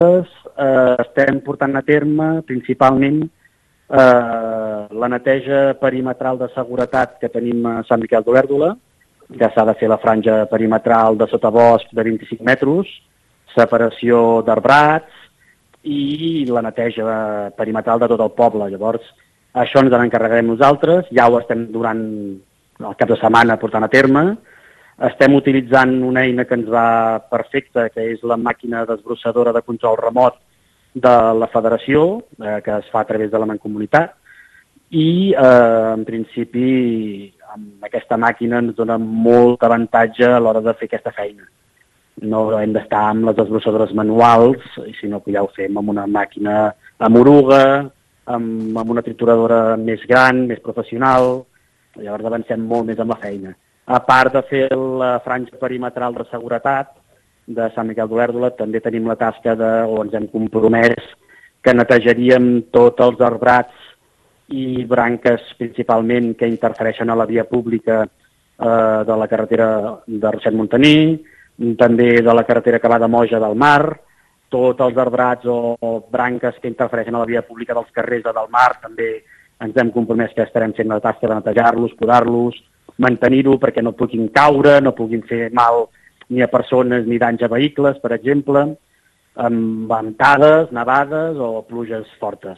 estem portant a terme principalment la neteja perimetral de seguretat que tenim a Sant Miquel d'Olèrdola, que s'ha de fer la franja perimetral de sotabosc de 25 metres, separació d'arbrats i la neteja perimetral de tot el poble. Llavors, això ens n'encarregarem nosaltres, ja ho estem durant el cap de setmana portant a terme. Estem utilitzant una eina que ens va perfecta, que és la màquina desbrossadora de control remot de la federació, que es fa a través de la Mancomunitat, i en principi amb aquesta màquina ens dona molt avantatge a l'hora de fer aquesta feina. No hem d'estar amb les desbrossadores manuals, sinó que ja ho fem amb una màquina amb oruga, amb una trituradora més gran, més professional. Llavors avancem molt més amb la feina. A part de fer la franja perimetral de seguretat de Sant Miquel d'Olèrdola, també tenim la tasca on ens hem compromès que netejaríem tots els arbrats i branques principalment que interfereixen a la via pública de la carretera de Reixac-Montaní, també de la carretera que va de Moja del Mar, tots els arbrats o branques que interfereixen a la via pública dels carrers de del Mar, també ens hem compromès que estarem fent la tasca de netejar-los, podar-los, mantenir-ho perquè no puguin caure, no puguin fer mal ni a persones ni danys a vehicles, per exemple, amb ventades, nevades o pluges fortes.